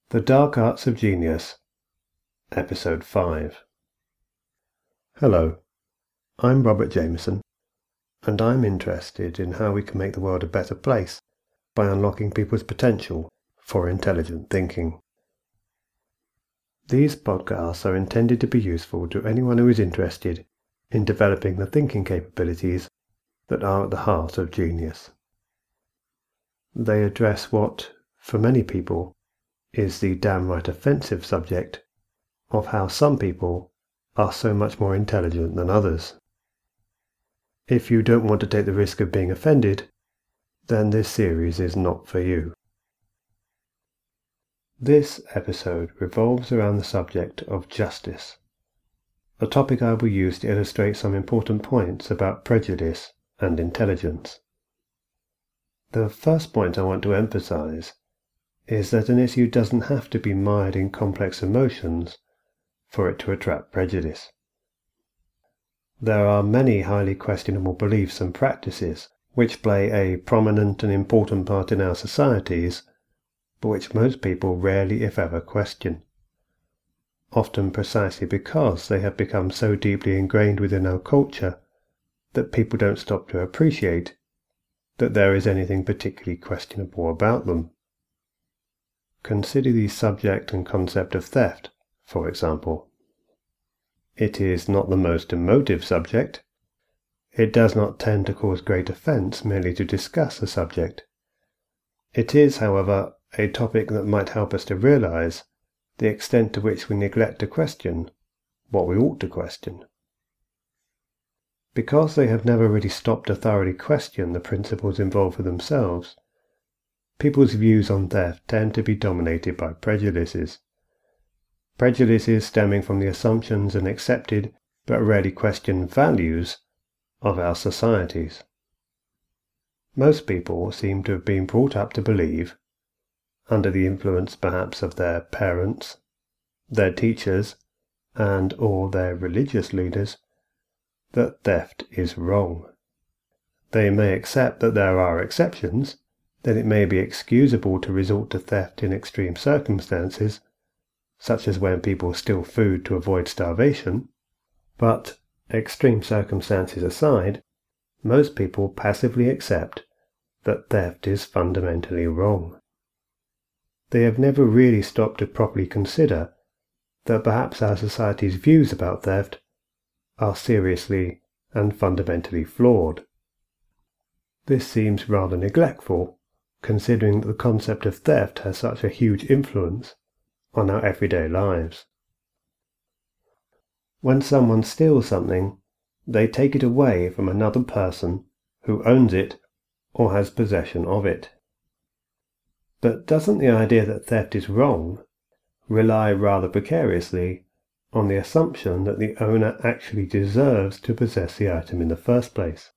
The Dark Arts of Genius, Episode 5. Hello, I'm Robert Jameson, and I'm interested in how we can make the world a better place by unlocking people's potential for intelligent thinking. These podcasts are intended to be useful to anyone who is interested in developing the thinking capabilities that are at the heart of genius. They address what, for many people, is the downright offensive subject of how some people are so much more intelligent than others. If you don't want to take the risk of being offended, then this series is not for you. This episode revolves around the subject of justice, a topic I will use to illustrate some important points about prejudice and intelligence. The first point I want to emphasize is that an issue doesn't have to be mired in complex emotions for it to attract prejudice. There are many highly questionable beliefs and practices which play a prominent and important part in our societies, but which most people rarely if ever question, often precisely because they have become so deeply ingrained within our culture that people don't stop to appreciate that there is anything particularly questionable about them. Consider the subject and concept of theft, for example. It is not the most emotive subject. It does not tend to cause great offense merely to discuss the subject. It is, however, a topic that might help us to realize the extent to which we neglect to question what we ought to question. Because they have never really stopped to thoroughly question the principles involved for themselves, people's views on theft tend to be dominated by prejudices. Prejudices stemming from the assumptions and accepted but rarely questioned values of our societies. Most people seem to have been brought up to believe, under the influence perhaps of their parents, their teachers, and or their religious leaders, that theft is wrong. They may accept that there are exceptions, that it may be excusable to resort to theft in extreme circumstances, such as when people steal food to avoid starvation, but, extreme circumstances aside, most people passively accept that theft is fundamentally wrong. They have never really stopped to properly consider that perhaps our society's views about theft are seriously and fundamentally flawed. This seems rather neglectful, considering that the concept of theft has such a huge influence on our everyday lives. When someone steals something, they take it away from another person who owns it or has possession of it. But doesn't the idea that theft is wrong rely rather precariously on the assumption that the owner actually deserves to possess the item in the first place?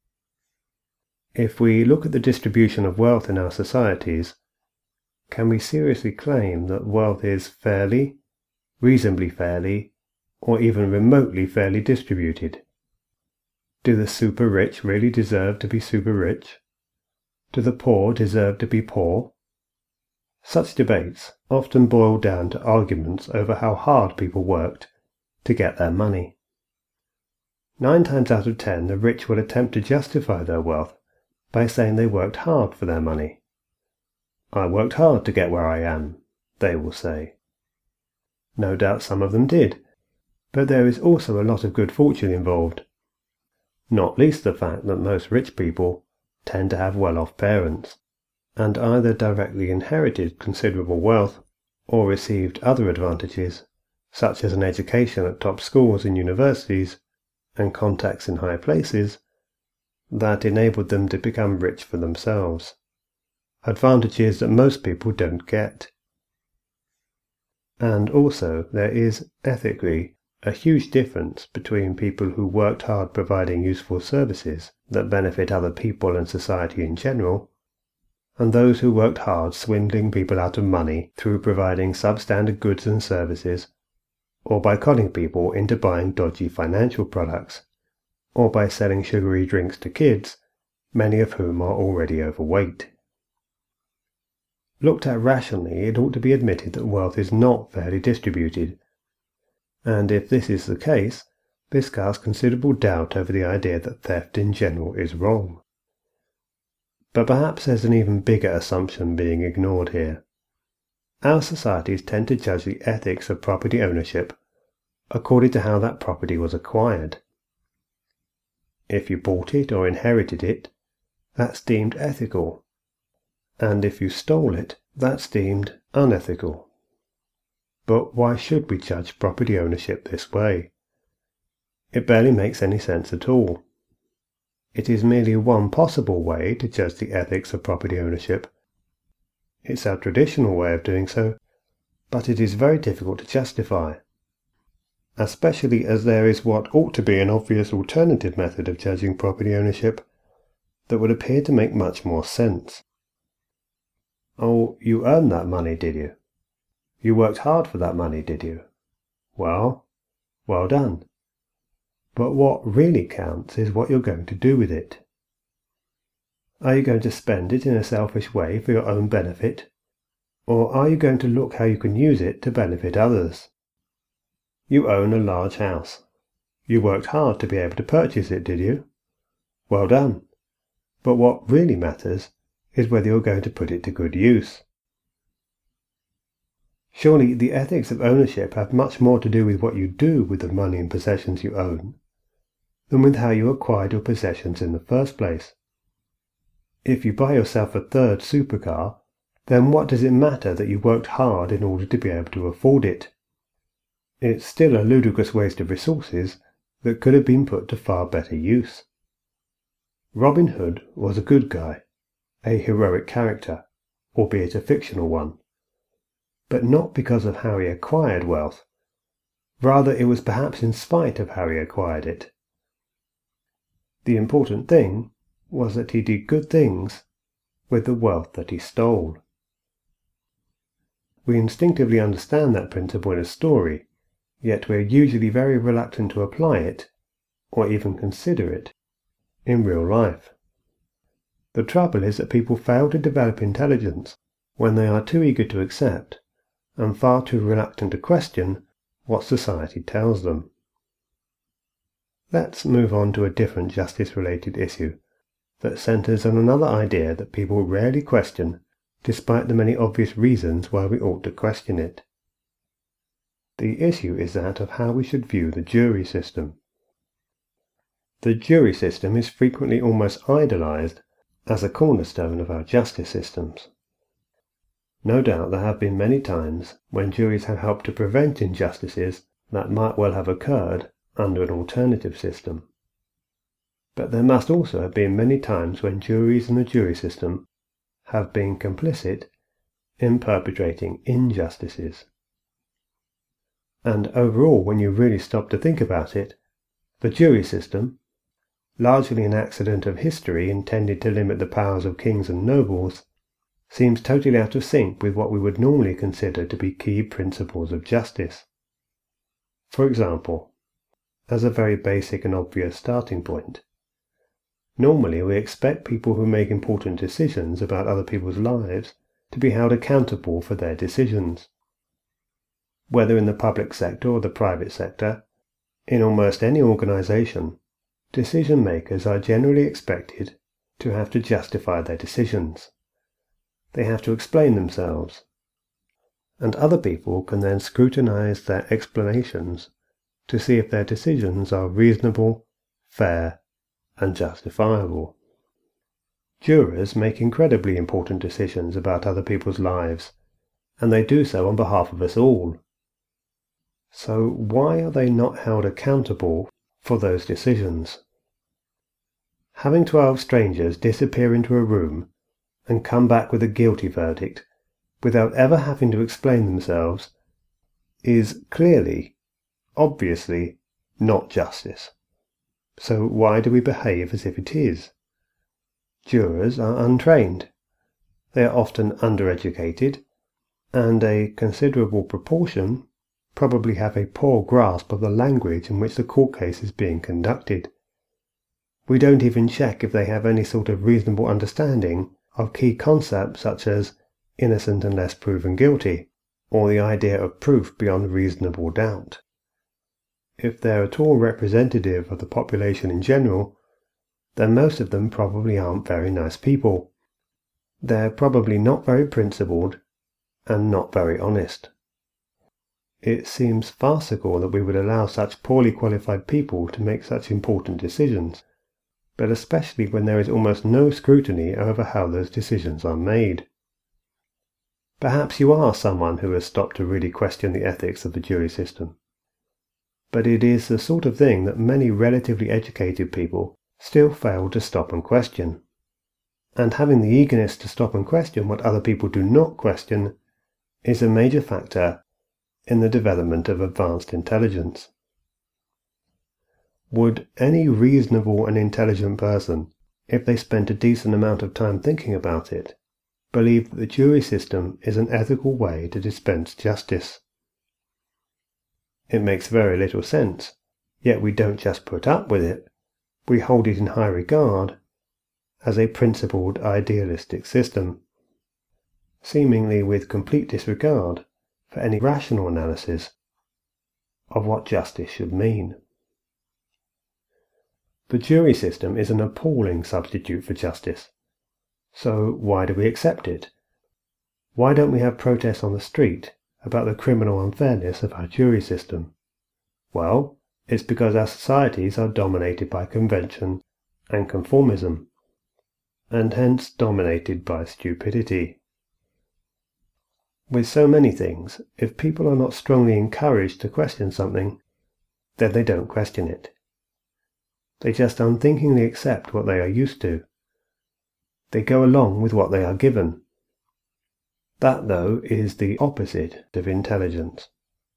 If we look at the distribution of wealth in our societies, can we seriously claim that wealth is fairly, reasonably fairly, or even remotely fairly distributed? Do the super rich really deserve to be super rich? Do the poor deserve to be poor? Such debates often boil down to arguments over how hard people worked to get their money. 9 times out of 10, the rich will attempt to justify their wealth by saying they worked hard for their money. I worked hard to get where I am, they will say. No doubt some of them did, but there is also a lot of good fortune involved, not least the fact that most rich people tend to have well-off parents, and either directly inherited considerable wealth or received other advantages, such as an education at top schools and universities, and contacts in high places, that enabled them to become rich for themselves. Advantages that most people don't get. And also, there is, ethically, a huge difference between people who worked hard providing useful services that benefit other people and society in general, and those who worked hard swindling people out of money through providing substandard goods and services, or by conning people into buying dodgy financial products, or by selling sugary drinks to kids, many of whom are already overweight. Looked at rationally, it ought to be admitted that wealth is not fairly distributed, and if this is the case, this casts considerable doubt over the idea that theft in general is wrong. But perhaps there's an even bigger assumption being ignored here. Our societies tend to judge the ethics of property ownership according to how that property was acquired. If you bought it or inherited it, that's deemed ethical, and if you stole it, that's deemed unethical. But why should we judge property ownership this way? It barely makes any sense at all. It is merely one possible way to judge the ethics of property ownership. It's our traditional way of doing so, but it is very difficult to justify, especially as there is what ought to be an obvious alternative method of judging property ownership that would appear to make much more sense. Oh, you earned that money, did you? You worked hard for that money, did you? Well done. But what really counts is what you're going to do with it. Are you going to spend it in a selfish way for your own benefit, or are you going to look how you can use it to benefit others? You own a large house. You worked hard to be able to purchase it, did you? Well done. But what really matters is whether you're going to put it to good use. Surely the ethics of ownership have much more to do with what you do with the money and possessions you own than with how you acquired your possessions in the first place. If you buy yourself a third supercar, then what does it matter that you worked hard in order to be able to afford it? It's still a ludicrous waste of resources that could have been put to far better use. Robin Hood was a good guy, a heroic character, albeit a fictional one, but not because of how he acquired wealth. Rather, it was perhaps in spite of how he acquired it. The important thing was that he did good things with the wealth that he stole. We instinctively understand that principle in a story, yet we are usually very reluctant to apply it, or even consider it, in real life. The trouble is that people fail to develop intelligence when they are too eager to accept and far too reluctant to question what society tells them. Let's move on to a different justice-related issue that centers on another idea that people rarely question, despite the many obvious reasons why we ought to question it. The issue is that of how we should view the jury system. The jury system is frequently almost idolized as a cornerstone of our justice systems. No doubt there have been many times when juries have helped to prevent injustices that might well have occurred under an alternative system. But there must also have been many times when juries and the jury system have been complicit in perpetrating injustices. And overall, when you really stop to think about it, the jury system, largely an accident of history intended to limit the powers of kings and nobles, seems totally out of sync with what we would normally consider to be key principles of justice. For example, as a very basic and obvious starting point, normally we expect people who make important decisions about other people's lives to be held accountable for their decisions. Whether in the public sector or the private sector, in almost any organization, decision makers are generally expected to have to justify their decisions. They have to explain themselves, and other people can then scrutinize their explanations to see if their decisions are reasonable, fair, and justifiable. Jurors make incredibly important decisions about other people's lives, and they do so on behalf of us all. So why are they not held accountable for those decisions? Having 12 strangers disappear into a room and come back with a guilty verdict without ever having to explain themselves is clearly, obviously, not justice. So why do we behave as if it is? Jurors are untrained. They are often undereducated, and a considerable proportion probably have a poor grasp of the language in which the court case is being conducted. We don't even check if they have any sort of reasonable understanding of key concepts such as innocent unless proven guilty, or the idea of proof beyond reasonable doubt. If they're at all representative of the population in general, then most of them probably aren't very nice people. They're probably not very principled and not very honest. It seems farcical that we would allow such poorly qualified people to make such important decisions, but especially when there is almost no scrutiny over how those decisions are made. Perhaps you are someone who has stopped to really question the ethics of the jury system. But it is the sort of thing that many relatively educated people still fail to stop and question. And having the eagerness to stop and question what other people do not question is a major factor in the development of advanced intelligence. Would any reasonable and intelligent person, if they spent a decent amount of time thinking about it, believe that the jury system is an ethical way to dispense justice? It makes very little sense, yet we don't just put up with it, we hold it in high regard as a principled, idealistic system, seemingly with complete disregard for any rational analysis of what justice should mean. The jury system is an appalling substitute for justice. So why do we accept it? Why don't we have protests on the street about the criminal unfairness of our jury system? Well, it's because our societies are dominated by convention and conformism, and hence dominated by stupidity. With so many things, if people are not strongly encouraged to question something, then they don't question it. They just unthinkingly accept what they are used to. They go along with what they are given. That, though, is the opposite of intelligence.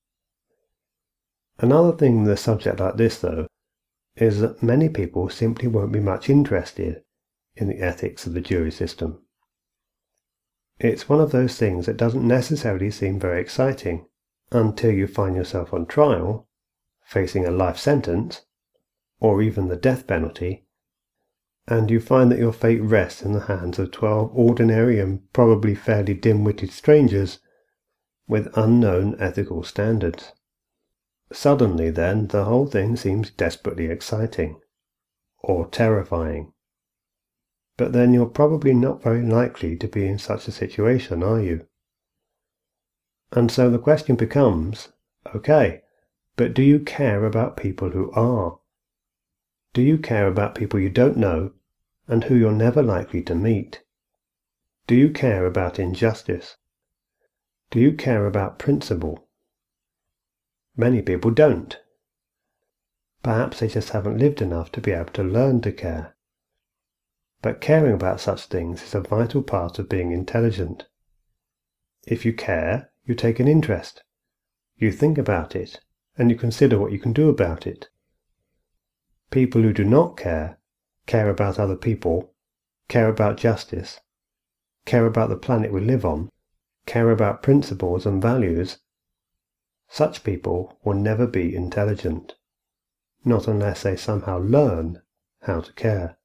Another thing with a subject like this, though, is that many people simply won't be much interested in the ethics of the jury system. It's one of those things that doesn't necessarily seem very exciting until you find yourself on trial, facing a life sentence, or even the death penalty, and you find that your fate rests in the hands of 12 ordinary and probably fairly dim-witted strangers with unknown ethical standards. Suddenly, then, the whole thing seems desperately exciting, or terrifying. But then you're probably not very likely to be in such a situation, are you? And so the question becomes, okay, but do you care about people who are? Do you care about people you don't know and who you're never likely to meet? Do you care about injustice? Do you care about principle? Many people don't. Perhaps they just haven't lived enough to be able to learn to care. But caring about such things is a vital part of being intelligent. If you care, you take an interest. You think about it, and you consider what you can do about it. People who do not care about other people, care about justice, care about the planet we live on, care about principles and values. Such people will never be intelligent, not unless they somehow learn how to care.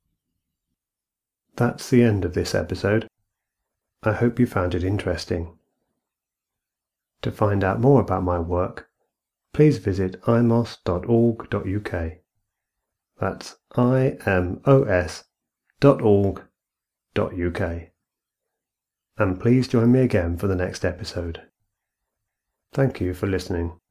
That's the end of this episode. I hope you found it interesting. To find out more about my work, please visit imos.org.uk. That's imos.org.uk. And please join me again for the next episode. Thank you for listening.